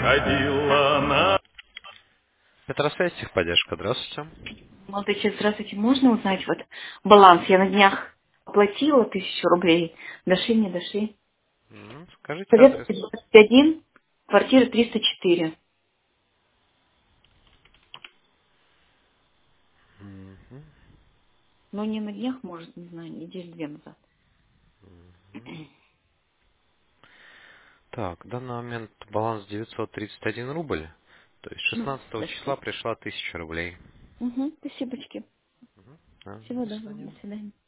ходила на... Петросвязь, техподдержка, здравствуйте. Молодой человек, здравствуйте. Можно узнать вот баланс? Я на днях оплатила 1000 рублей. Дошли, не дошли. Скажите адрес. Советский 21, квартира 304. Мгм. Ну, не на днях, может, не знаю, недели две назад. Так, в данный момент баланс 931 рубль, то есть Ну, 16 числа дошли. пришла 1000 рублей. Угу, спасибочки. Да, Всего до доброго. свидания. До свидания.